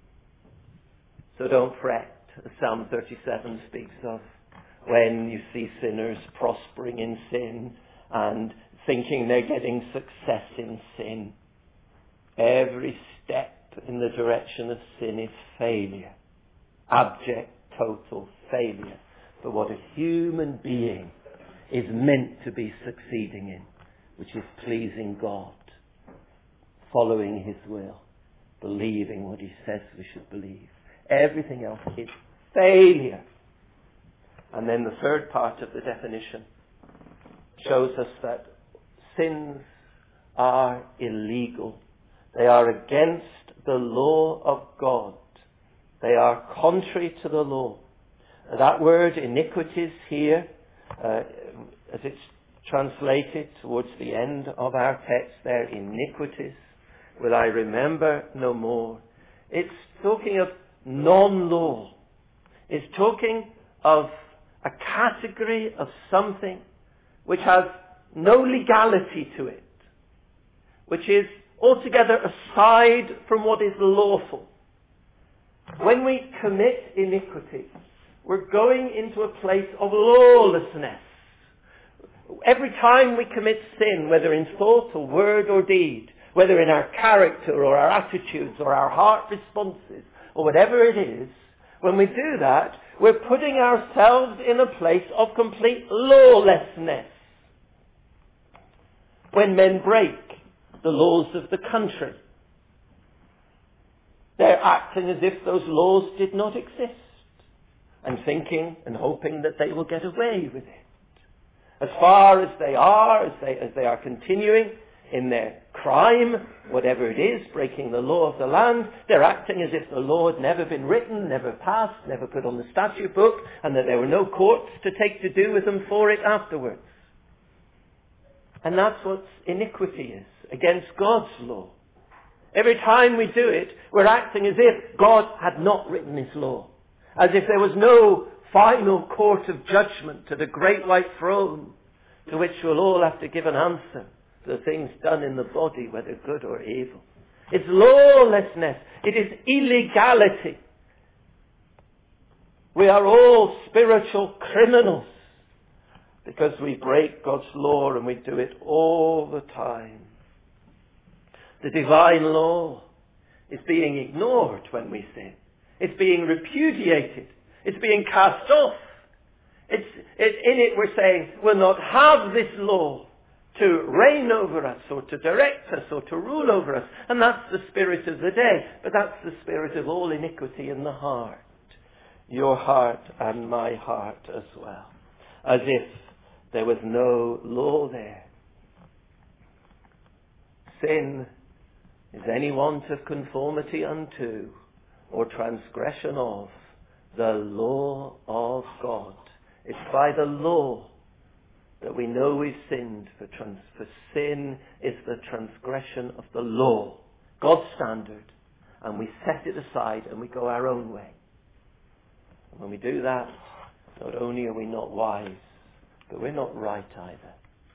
[SPEAKER 1] So don't fret, as Psalm thirty-seven speaks of, when you see sinners prospering in sin and thinking they're getting success in sin. Every step in the direction of sin is failure. Abject, total failure for what a human being is meant to be succeeding in, which is pleasing God, following His will, believing what He says we should believe. Everything else is failure. And then the third part of the definition shows us that sins are illegal. They are against the law of God. They are contrary to the law. That word iniquities here, uh, as it's translated towards the end of our text there, iniquities, will I remember no more. It's talking of non-law. It's talking of a category of something which has no legality to it, which is altogether aside from what is lawful. When we commit iniquity, we're going into a place of lawlessness. Every time we commit sin, whether in thought or word or deed, whether in our character or our attitudes or our heart responses or whatever it is, when we do that, we're putting ourselves in a place of complete lawlessness. When men break the laws of the country, they're acting as if those laws did not exist, and thinking and hoping that they will get away with it. As far as they are, as they, as they are continuing in their crime, whatever it is, breaking the law of the land, they're acting as if the law had never been written, never passed, never put on the statute book, and that there were no courts to take to do with them for it afterwards. And that's what iniquity is, against God's law. Every time we do it, we're acting as if God had not written his law. As if there was no final court of judgment to the great white throne to which we'll all have to give an answer to the things done in the body, whether good or evil. It's lawlessness. It is illegality. We are all spiritual criminals because we break God's law, and we do it all the time. The divine law is being ignored when we sin. It's being repudiated. It's being cast off. It's, it, in it we're saying we'll not have this law to reign over us or to direct us or to rule over us. And that's the spirit of the day. But that's the spirit of all iniquity in the heart. Your heart and my heart as well. As if there was no law there. Sin is any want of conformity unto or transgression of the law of God. It's by the law that we know we've sinned, for, trans- for sin is the transgression of the law, God's standard, and we set it aside and we go our own way. And when we do that, not only are we not wise, but we're not right either.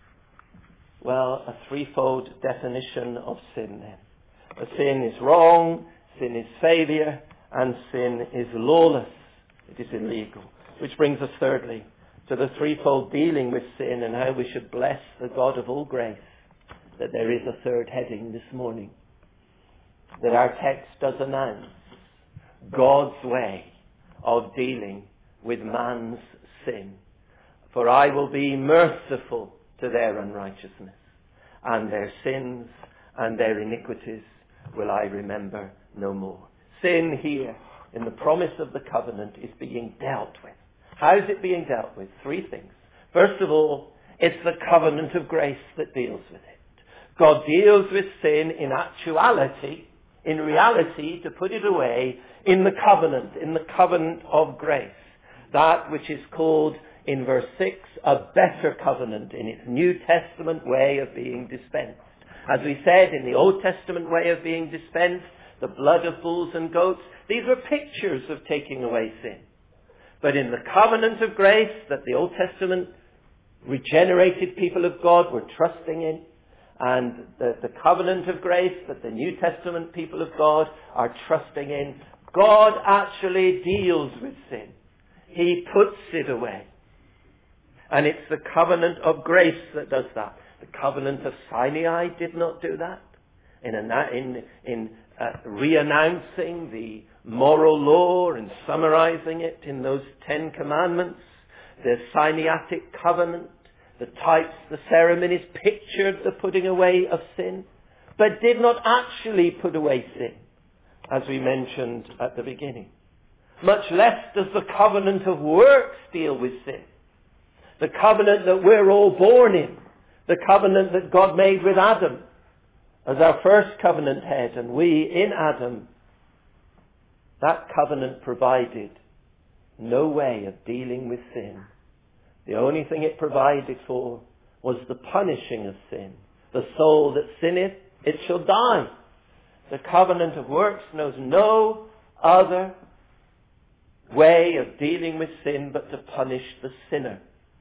[SPEAKER 1] Well, a threefold definition of sin then. A sin is wrong, sin is failure, and sin is lawless. It is illegal. Which brings us thirdly to the threefold dealing with sin and how we should bless the God of all grace. That there is a third heading this morning. That our text does announce God's way of dealing with man's sin. For I will be merciful to their unrighteousness, and their sins and their iniquities will I remember no more. Sin here, in the promise of the covenant, is being dealt with. How is it being dealt with? Three things. First of all, it's the covenant of grace that deals with it. God deals with sin in actuality, in reality, to put it away, in the covenant, in the covenant of grace. That which is called, in verse six, a better covenant in its New Testament way of being dispensed. As we said, in the Old Testament way of being dispensed, the blood of bulls and goats, these were pictures of taking away sin. But in the covenant of grace that the Old Testament regenerated people of God were trusting in, and the, the covenant of grace that the New Testament people of God are trusting in, God actually deals with sin. He puts it away. And it's the covenant of grace that does that. The covenant of Sinai did not do that. In, in, in uh, re-announcing the moral law and summarizing it in those Ten Commandments, the Sinaitic covenant, the types, the ceremonies pictured the putting away of sin, but did not actually put away sin, as we mentioned at the beginning. Much less does the covenant of works deal with sin. The covenant that we're all born in. The covenant that God made with Adam as our first covenant head, and we in Adam. That covenant provided no way of dealing with sin. The only thing it provided for was the punishing of sin. The soul that sinneth, it shall die. The covenant of works knows no other way of dealing with sin but to punish the sinner.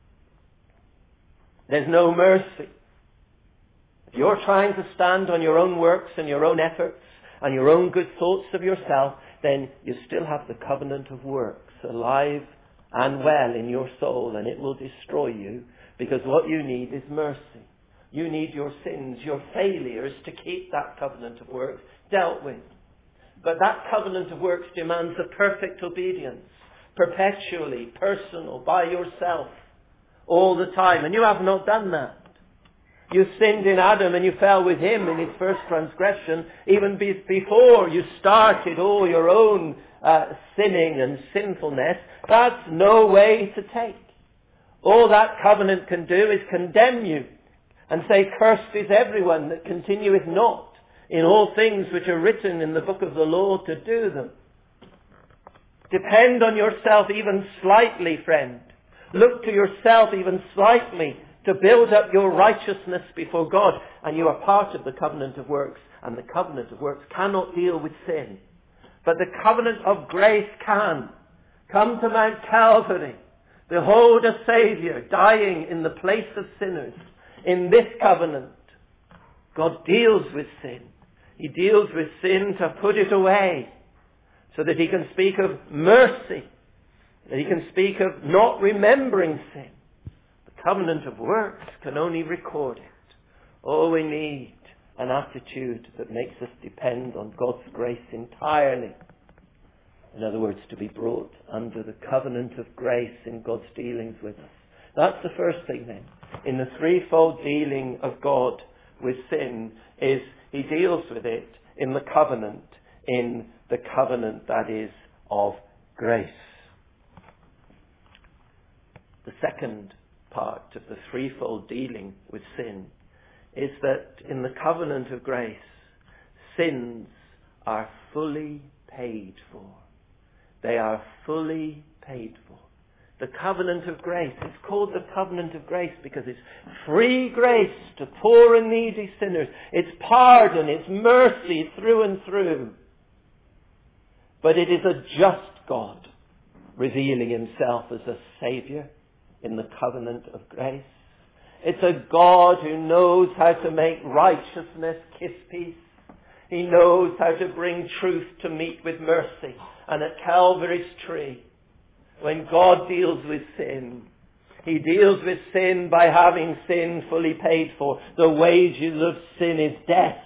[SPEAKER 1] There's no mercy. If you're trying to stand on your own works and your own efforts and your own good thoughts of yourself, then you still have the covenant of works alive and well in your soul, and it will destroy you, because what you need is mercy. You need your sins, your failures, to keep that covenant of works dealt with. But that covenant of works demands a perfect obedience, perpetually, personal, by yourself, all the time. And you have not done that. You sinned in Adam and you fell with him in his first transgression, even be- before you started all your own uh, sinning and sinfulness. That's no way to take. All that covenant can do is condemn you and say, cursed is everyone that continueth not in all things which are written in the book of the law to do them. Depend on yourself even slightly, friend. Look to yourself even slightly to build up your righteousness before God, and you are part of the covenant of works, and the covenant of works cannot deal with sin. But the covenant of grace can. Come to Mount Calvary. Behold a Saviour dying in the place of sinners. In this covenant, God deals with sin. He deals with sin to put it away, so that he can speak of mercy, that he can speak of not remembering sin. The covenant of works can only record it. Oh, we need an attitude that makes us depend on God's grace entirely. In other words, to be brought under the covenant of grace in God's dealings with us. That's the first thing then. In the threefold dealing of God with sin is he deals with it in the covenant, in the covenant that is of grace. The second part of the threefold dealing with sin is that in the covenant of grace, sins are fully paid for. They are fully paid for. The covenant of grace, it's called the covenant of grace because it's free grace to poor and needy sinners. It's pardon, it's mercy through and through. But it is a just God revealing himself as a Saviour in the covenant of grace. It's a God who knows how to make righteousness kiss peace. He knows how to bring truth to meet with mercy. And at Calvary's tree, when God deals with sin, he deals with sin by having sin fully paid for. The wages of sin is death.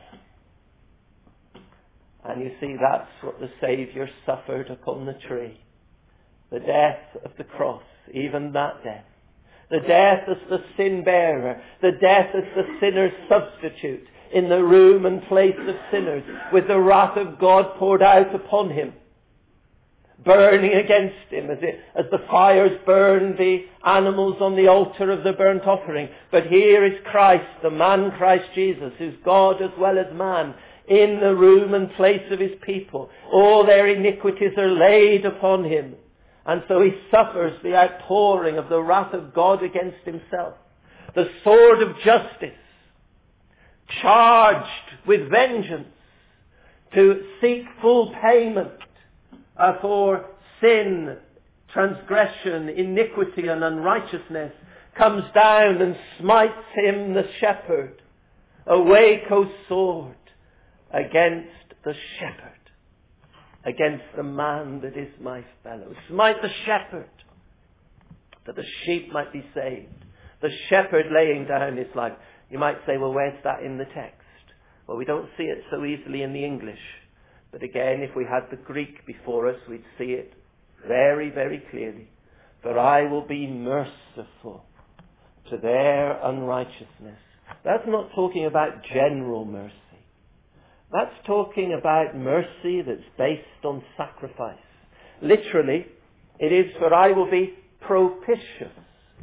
[SPEAKER 1] And you see, that's what the Saviour suffered upon the tree. The death of the cross, even that death. The death as the sin bearer. The death as the sinner's substitute in the room and place of sinners, with the wrath of God poured out upon him, burning against him as, it, as the fires burn the animals on the altar of the burnt offering. But here is Christ, the man Christ Jesus, who's God as well as man, in the room and place of his people. All their iniquities are laid upon him. And so he suffers the outpouring of the wrath of God against himself. The sword of justice, charged with vengeance to seek full payment uh, for sin, transgression, iniquity and unrighteousness, comes down and smites him, the shepherd. Awake, O sword, against the shepherd, against the man that is my fellow. Smite the shepherd, that the sheep might be saved. The shepherd laying down his life. You might say, well, where's that in the text? Well, we don't see it so easily in the English. But again, if we had the Greek before us, we'd see it very, very clearly. For I will be merciful to their unrighteousness. That's not talking about general mercy. That's talking about mercy that's based on sacrifice. Literally, it is, for I will be propitious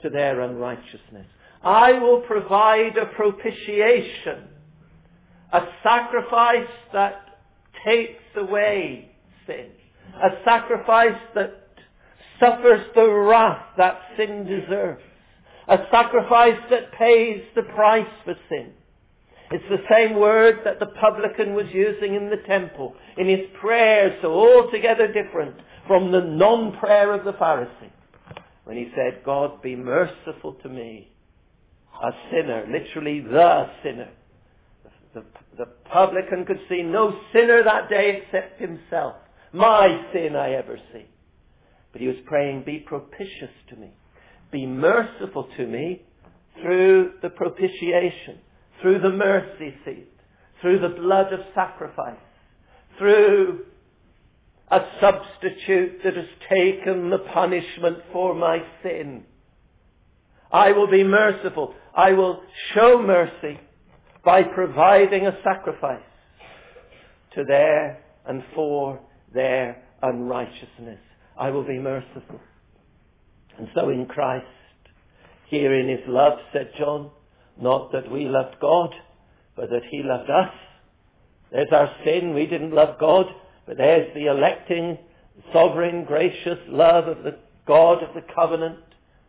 [SPEAKER 1] to their unrighteousness. I will provide a propitiation, a sacrifice that takes away sin, a sacrifice that suffers the wrath that sin deserves, a sacrifice that pays the price for sin. It's the same word that the publican was using in the temple, in his prayer, so altogether different from the non-prayer of the Pharisee, when he said, God, be merciful to me, a sinner, literally the sinner. The, the publican could see no sinner that day except himself. My sin I ever see. But he was praying, be propitious to me. Be merciful to me through the propitiation, through the mercy seat, through the blood of sacrifice, through a substitute that has taken the punishment for my sin. I will be merciful. I will show mercy by providing a sacrifice to their and for their unrighteousness. I will be merciful. And so in Christ, here in his love, said John, not that we loved God, but that he loved us. There's our sin. We didn't love God, but there's the electing, sovereign, gracious love of the God of the covenant.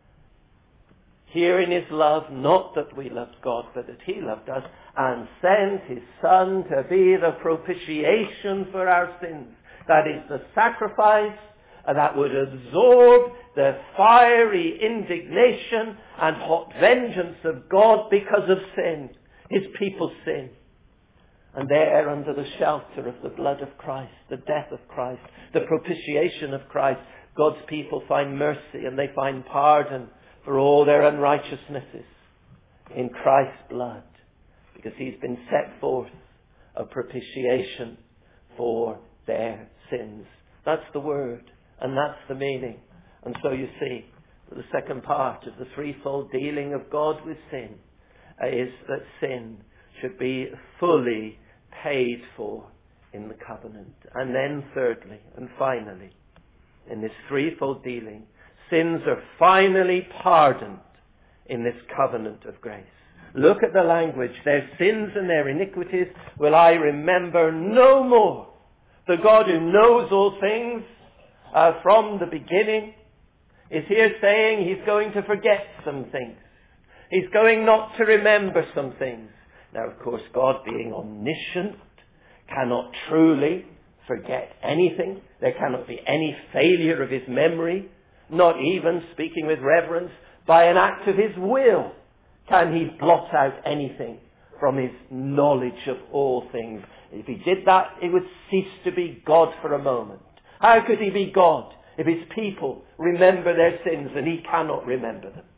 [SPEAKER 1] Here in his love, not that we loved God, but that he loved us and sent his Son to be the propitiation for our sins. That is the sacrifice that would absorb the fiery indignation and hot vengeance of God because of sin, his people's sin. And there, under the shelter of the blood of Christ, the death of Christ, the propitiation of Christ, God's people find mercy and they find pardon for all their unrighteousnesses in Christ's blood, because he's been set forth a propitiation for their sins. That's the word, and that's the meaning. And so you see, the second part of the threefold dealing of God with sin is that sin should be fully paid for in the covenant. And then thirdly and finally, in this threefold dealing, sins are finally pardoned in this covenant of grace. Look at the language. Their sins and their iniquities will I remember no more. The God who knows all things uh, from the beginning is here saying he's going to forget some things. He's going not to remember some things. Now, of course, God, being omniscient, cannot truly forget anything. There cannot be any failure of his memory, not even, speaking with reverence, by an act of his will can he blot out anything from his knowledge of all things. If he did that, it would cease to be God for a moment. How could he be God if his people remember their sins and he cannot remember them?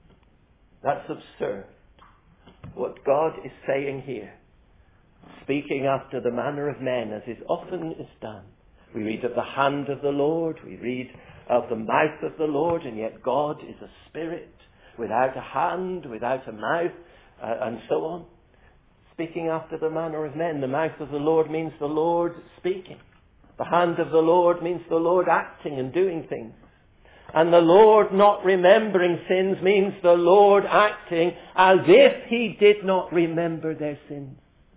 [SPEAKER 1] That's absurd. What God is saying here, speaking after the manner of men, as is often is done. We read of the hand of the Lord, we read of the mouth of the Lord, and yet God is a spirit without a hand, without a mouth, uh, and so on. Speaking after the manner of men. The mouth of the Lord means the Lord speaking. The hand of the Lord means the Lord acting and doing things. And the Lord not remembering sins means the Lord acting as if he did not remember their sins.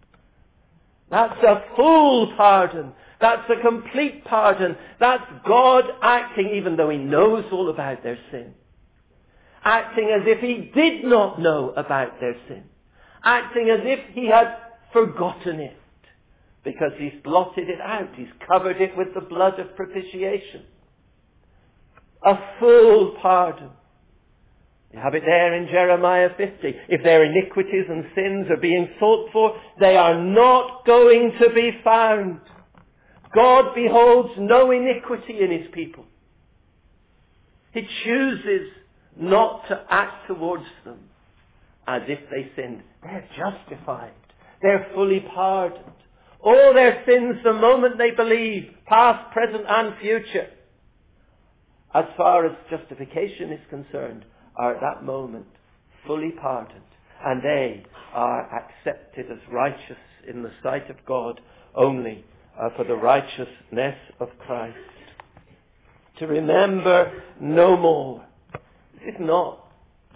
[SPEAKER 1] That's a full pardon. That's a complete pardon. That's God acting even though he knows all about their sin. Acting as if he did not know about their sin. Acting as if he had forgotten it. Because he's blotted it out. He's covered it with the blood of propitiation. A full pardon. You have it there in Jeremiah fifty. If their iniquities and sins are being sought for, they are not going to be found. God beholds no iniquity in his people. He chooses not to act towards them as if they sinned. They're justified. They're fully pardoned. All their sins, the moment they believe, past, present and future, as far as justification is concerned, are at that moment fully pardoned. And they are accepted as righteous in the sight of God only uh, for the righteousness of Christ. To remember no more. This is not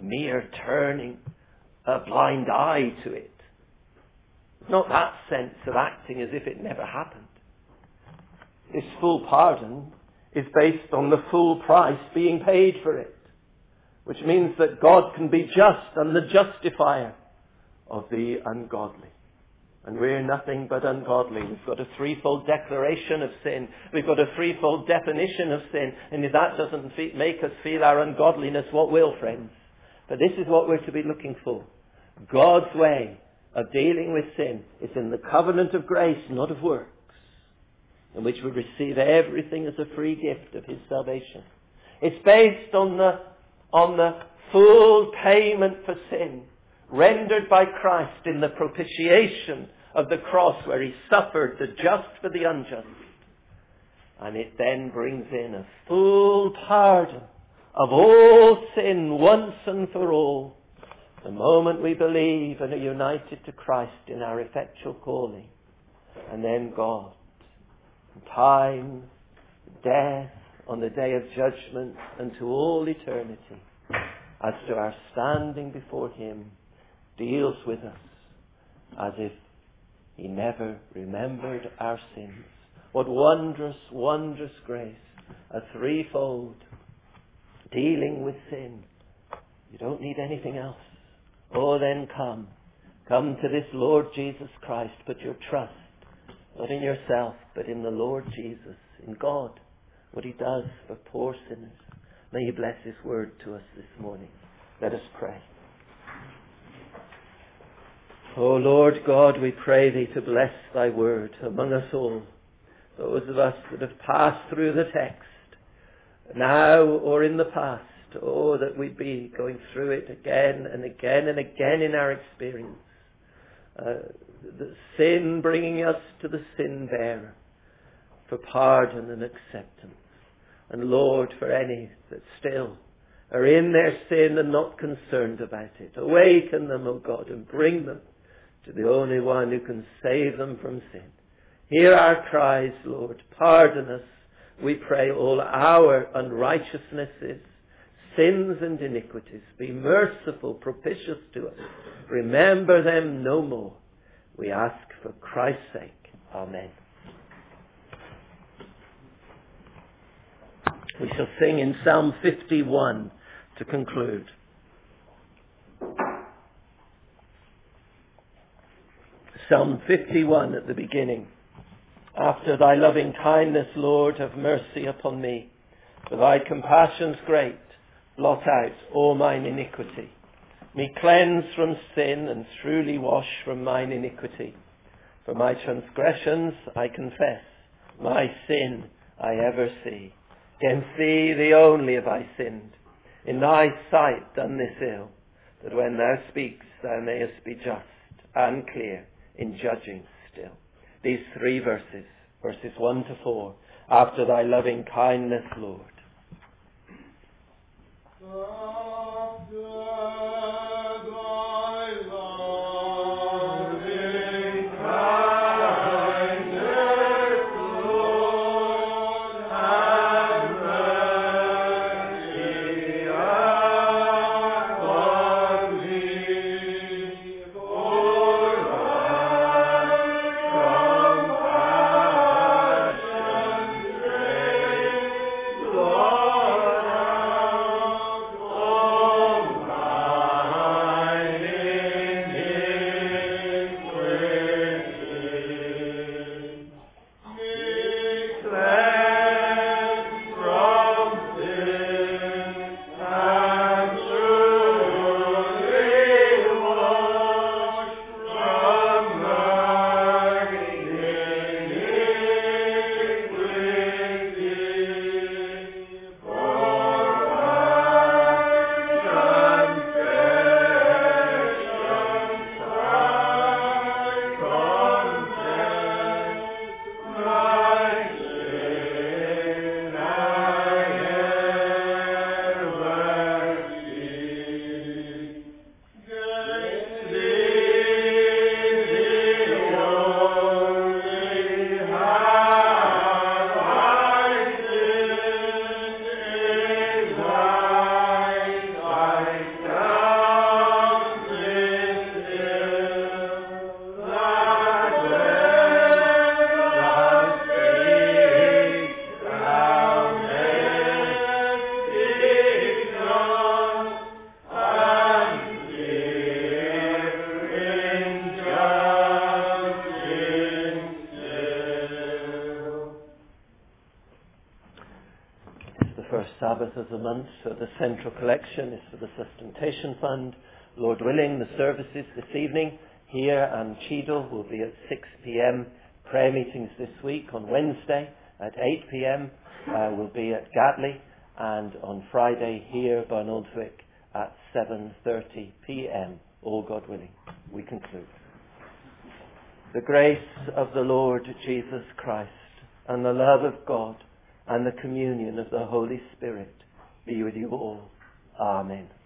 [SPEAKER 1] mere turning a blind eye to it. It's not that sense of acting as if it never happened. This full pardon is based on the full price being paid for it, which means that God can be just and the justifier of the ungodly. And we're nothing but ungodly. We've got a threefold declaration of sin. We've got a threefold definition of sin. And if that doesn't fe- make us feel our ungodliness, what will, friends? But this is what we're to be looking for. God's way of dealing with sin is in the covenant of grace, not of works, in which we receive everything as a free gift of his salvation. It's based on the, on the full payment for sin rendered by Christ in the propitiation of the cross, where he suffered the just for the unjust. And it then brings in a full pardon of all sin once and for all, the moment we believe and are united to Christ in our effectual calling. And then God, time, death, on the day of judgment, and to all eternity, as to our standing before him, deals with us as if he never remembered our sins. What wondrous, wondrous grace, a threefold dealing with sin. You don't need anything else. Oh, then come. Come to this Lord Jesus Christ. Put your trust, not in yourself, but in the Lord Jesus, in God, what he does for poor sinners. May he bless his word to us this morning. Let us pray. O Lord God, we pray thee to bless thy word among us all. Those of us that have passed through the text, now or in the past, oh, that we be going through it again and again and again in our experience. Uh, the sin bringing us to the sin bearer for pardon and acceptance. And Lord, for any that still are in their sin and not concerned about it, awaken them, O God, and bring them to the only one who can save them from sin. Hear our cries, Lord. Pardon us, we pray, all our unrighteousnesses, sins and iniquities. Be merciful, propitious to us. Remember them no more. We ask for Christ's sake. Amen. We shall sing in Psalm fifty-one to conclude. Psalm fifty-one at the beginning. After thy loving kindness, Lord, have mercy upon me. For thy compassions great, blot out all mine iniquity. Me cleanse from sin and truly wash from mine iniquity. For my transgressions I confess, my sin I ever see. Against thee, thee only, have I sinned, in thy sight done this ill, that when thou speakst thou mayest be just and clear in judging still. These three verses, verses one to four, after thy loving kindness, Lord. Sabbath of the month. So the central collection is for the Sustentation Fund. Lord willing, the services this evening here and Cheadle will be at six p.m. Prayer meetings this week on Wednesday at eight p.m. Uh, will be at Gatley, and on Friday here by Oldwick at seven thirty p.m. All God willing. We conclude. The grace of the Lord Jesus Christ and the love of God and the communion of the Holy Spirit be with you all. Amen.